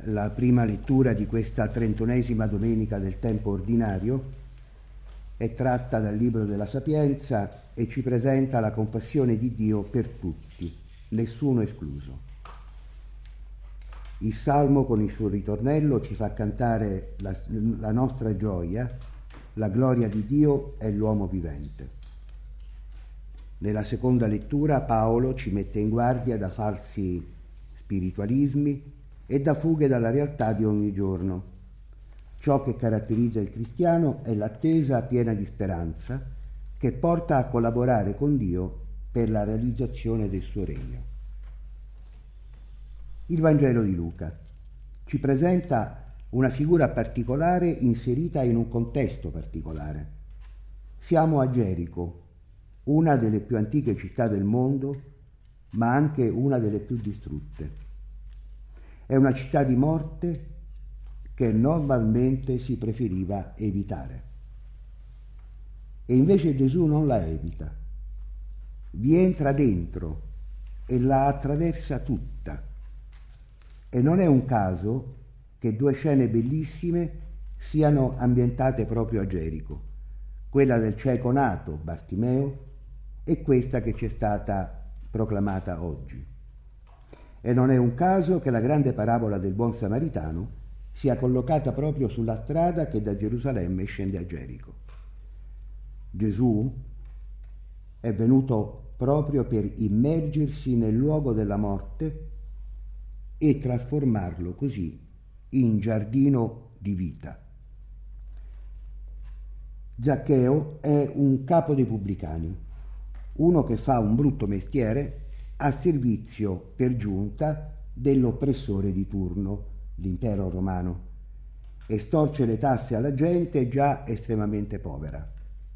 la prima lettura di questa 31esima domenica del tempo ordinario è tratta dal Libro della Sapienza e ci presenta la compassione di Dio per tutti, nessuno escluso. Il Salmo con il suo ritornello ci fa cantare la nostra gioia, la gloria di Dio è l'uomo vivente. Nella seconda lettura Paolo ci mette in guardia da falsi spiritualismi e da fughe dalla realtà di ogni giorno. Ciò che caratterizza il cristiano è l'attesa piena di speranza che porta a collaborare con Dio per la realizzazione del suo regno. Il Vangelo di Luca ci presenta una figura particolare inserita in un contesto particolare. Siamo a Gerico, una delle più antiche città del mondo, ma anche una delle più distrutte. È una città di morte che normalmente si preferiva evitare. E invece Gesù non la evita, vi entra dentro e la attraversa tutta. E non è un caso che due scene bellissime siano ambientate proprio a Gerico, quella del cieco nato, Bartimeo, e questa che ci è stata proclamata oggi. E non è un caso che la grande parabola del buon samaritano sia collocata proprio sulla strada che da Gerusalemme scende a Gerico. Gesù è venuto proprio per immergersi nel luogo della morte e trasformarlo così in giardino di vita. Zaccheo è un capo dei pubblicani, uno che fa un brutto mestiere a servizio per giunta dell'oppressore di turno, l'impero romano, e storce le tasse alla gente già estremamente povera.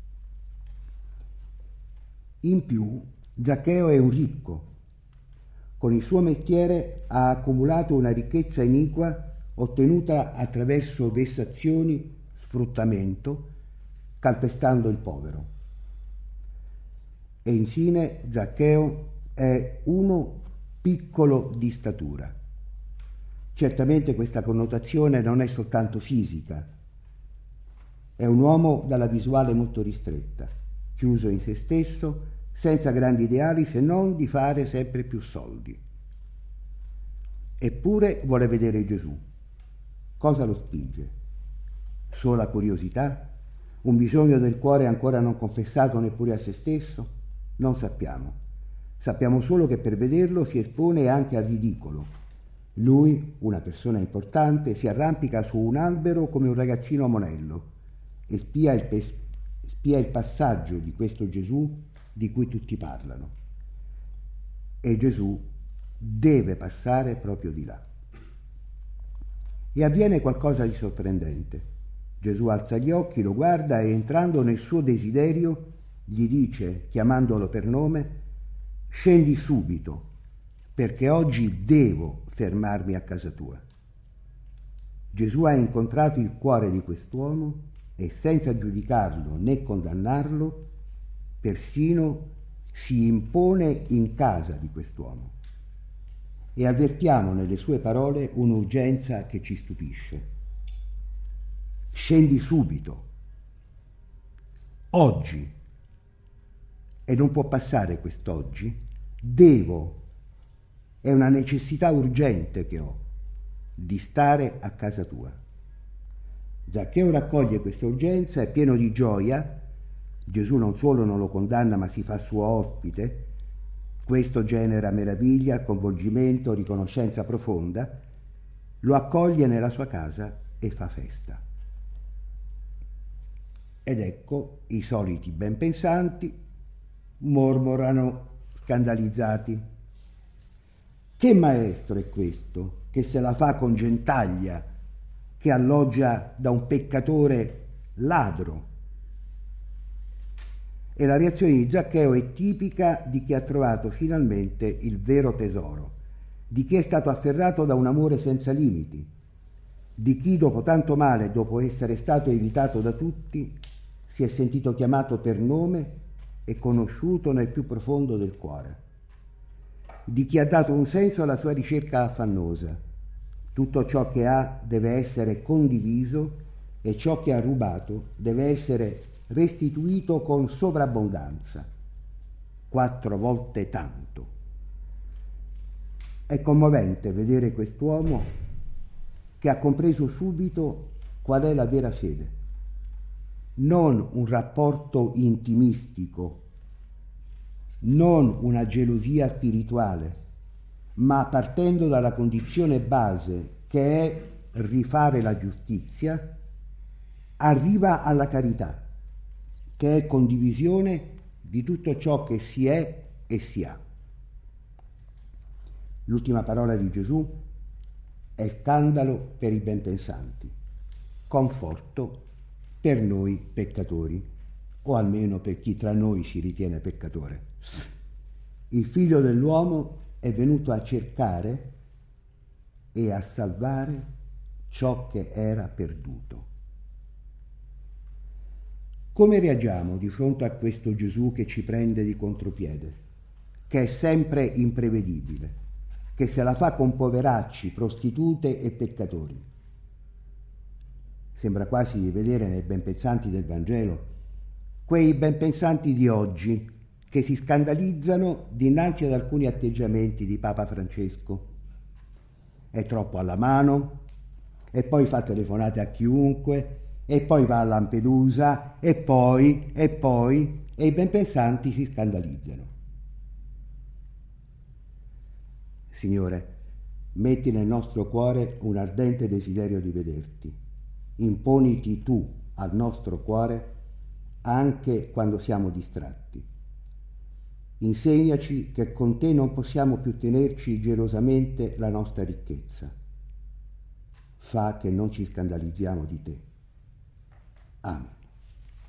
In più, Zaccheo è un ricco. Con il suo mestiere ha accumulato una ricchezza iniqua ottenuta attraverso vessazioni, sfruttamento, calpestando il povero. E infine Zaccheo è uno piccolo di statura. Certamente questa connotazione non è soltanto fisica, è un uomo dalla visuale molto ristretta, chiuso in se stesso, senza grandi ideali se non di fare sempre più soldi. Eppure vuole vedere Gesù. Cosa lo spinge? Sola curiosità? Un bisogno del cuore ancora non confessato neppure a se stesso? Non sappiamo. Sappiamo solo che per vederlo si espone anche al ridicolo. Lui, una persona importante, si arrampica su un albero come un ragazzino monello e spia il passaggio di questo Gesù di cui tutti parlano. E Gesù deve passare proprio di là. E avviene qualcosa di sorprendente. Gesù alza gli occhi, lo guarda e entrando nel suo desiderio gli dice, chiamandolo per nome, «Scendi subito, perché oggi devo fermarmi a casa tua». Gesù ha incontrato il cuore di quest'uomo e senza giudicarlo né condannarlo, persino si impone in casa di quest'uomo. E avvertiamo nelle sue parole un'urgenza che ci stupisce. Scendi subito, oggi, e non può passare quest'oggi, devo, è una necessità urgente che ho, di stare a casa tua. Zaccheo raccoglie questa urgenza, è pieno di gioia. Gesù non solo non lo condanna, ma si fa suo ospite. Questo genera meraviglia, coinvolgimento, riconoscenza profonda. Lo accoglie nella sua casa e fa festa. Ed ecco i soliti ben pensanti mormorano scandalizzati. Che maestro è questo che se la fa con gentaglia, che alloggia da un peccatore ladro? E la reazione di Zaccheo è tipica di chi ha trovato finalmente il vero tesoro, di chi è stato afferrato da un amore senza limiti, di chi dopo tanto male, dopo essere stato evitato da tutti, si è sentito chiamato per nome e conosciuto nel più profondo del cuore, di chi ha dato un senso alla sua ricerca affannosa, Tutto ciò che ha deve essere condiviso e ciò che ha rubato deve essere restituito con sovrabbondanza, 4 volte tanto. È commovente vedere quest'uomo che ha compreso subito qual è la vera fede. Non un rapporto intimistico, non una gelosia spirituale, ma partendo dalla condizione base che è rifare la giustizia, arriva alla carità, che è condivisione di tutto ciò che si è e si ha. L'ultima parola di Gesù è scandalo per i benpensanti, conforto per noi peccatori, o almeno per chi tra noi si ritiene peccatore. Il Figlio dell'uomo è venuto a cercare e a salvare ciò che era perduto. Come reagiamo di fronte a questo Gesù che ci prende di contropiede, che è sempre imprevedibile, che se la fa con poveracci, prostitute e peccatori? Sembra quasi di vedere nei benpensanti del Vangelo quei benpensanti di oggi che si scandalizzano dinanzi ad alcuni atteggiamenti di Papa Francesco. È troppo alla mano, e poi fa telefonate a chiunque, e poi va a Lampedusa, e i benpensanti si scandalizzano. Signore, metti nel nostro cuore un ardente desiderio di vederti. Imponiti tu al nostro cuore anche quando siamo distratti. Insegnaci che con te non possiamo più tenerci gelosamente la nostra ricchezza. Fa che non ci scandalizziamo di te. Amen.